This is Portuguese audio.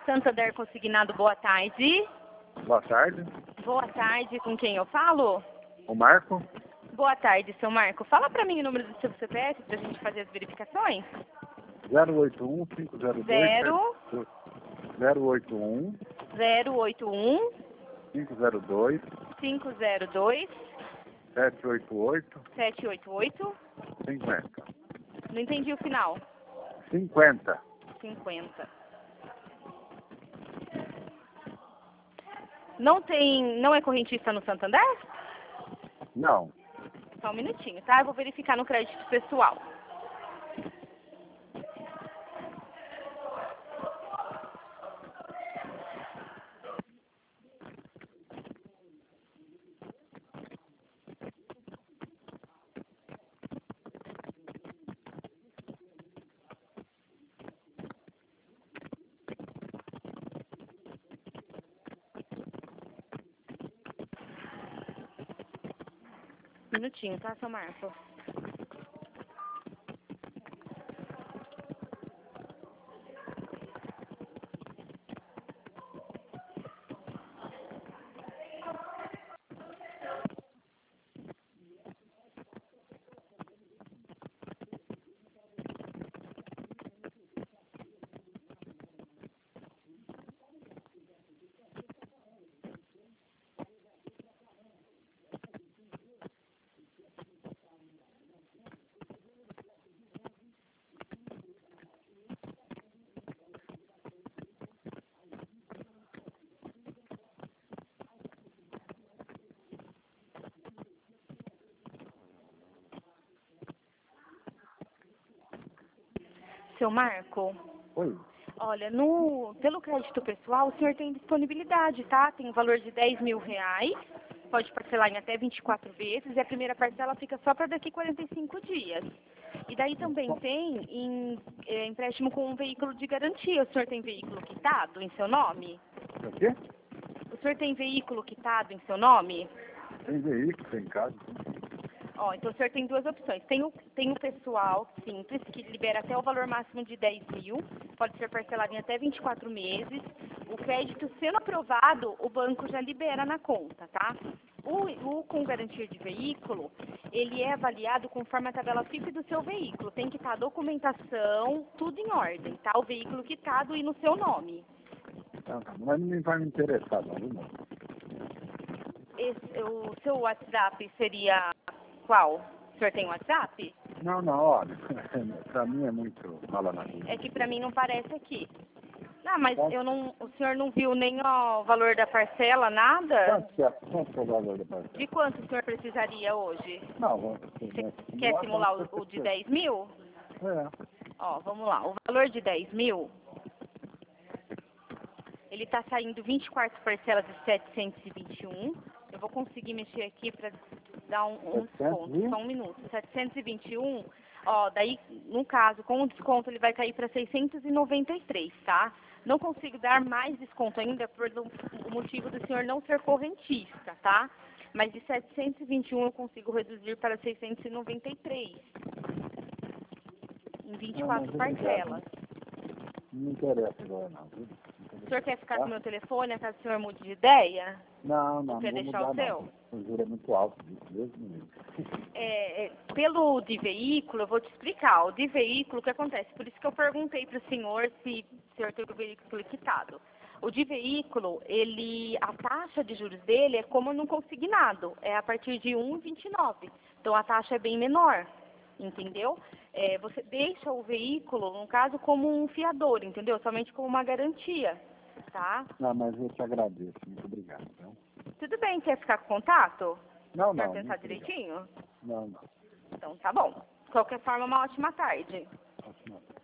Santander Consignado, boa tarde. Boa tarde. Boa tarde, com quem eu falo? O Marco? Boa tarde, seu Marco. Fala pra mim o número do seu CPF pra gente fazer as verificações. 081 502 081 081 502 502 788 788. 50. Não entendi o final. 50. 50. Não é correntista no Santander? Não. Só um minutinho, tá? Eu vou verificar no crédito pessoal. Minutinho, tá, seu Marco? Seu Marco, Oi. olha, pelo crédito pessoal, o senhor tem disponibilidade, tá? Tem um valor de R$ 10.000, pode parcelar em até 24 vezes, e a primeira parcela fica só para daqui 45 dias. E daí também tem empréstimo com um veículo de garantia. O senhor tem veículo quitado em seu nome? O quê? O senhor tem veículo quitado em seu nome? Tem veículo, tem casa. Ó, então o senhor tem duas opções. Tem o pessoal simples, que libera até o valor máximo de 10.000, pode ser parcelado em até 24 meses. O crédito sendo aprovado, o banco já libera na conta, tá? O com garantia de veículo, ele é avaliado conforme a tabela FIP do seu veículo. Tem que estar a documentação, tudo em ordem, tá? O veículo quitado e no seu nome. Não, mas não vai me interessar, não, viu, moço? O seu WhatsApp seria qual? O senhor tem WhatsApp? Não, olha, pra mim é muito mala na vida. É que pra mim não parece aqui. Ah, mas o senhor não viu nem o valor da parcela, nada? Quanto é o valor da parcela? De quanto o senhor precisaria hoje? Não, Você quer simular o de 10.000? É. Ó, vamos lá. O valor de 10.000, ele tá saindo 24 parcelas de 721. Eu vou conseguir mexer aqui para dar um desconto. Só um minuto. 721, ó, daí, no caso, com o desconto, ele vai cair para 693, tá? Não consigo dar mais desconto ainda por o motivo do senhor não ser correntista, tá? Mas de 721 eu consigo reduzir para 693. Em 24 parcelas. Não me interessa agora, não, viu? O senhor quer ficar com o meu telefone, caso o senhor mude de ideia? Não quer vou deixar mudar, o seu? não. O juro é muito alto, Deus me livre. Pelo de veículo, eu vou te explicar. O de veículo, o que acontece? Por isso que eu perguntei para o senhor se o senhor tem o veículo quitado. O de veículo, a taxa de juros dele é como no consignado, é a partir de 1,29. Então a taxa é bem menor, entendeu? Você deixa o veículo, no caso, como um fiador, entendeu? Somente como uma garantia, tá? Não, mas eu te agradeço, muito obrigado. Então. Tudo bem, quer ficar com contato? Não. Quer pensar direitinho? Não. Então tá bom. De qualquer forma, uma ótima tarde. Ótima tarde.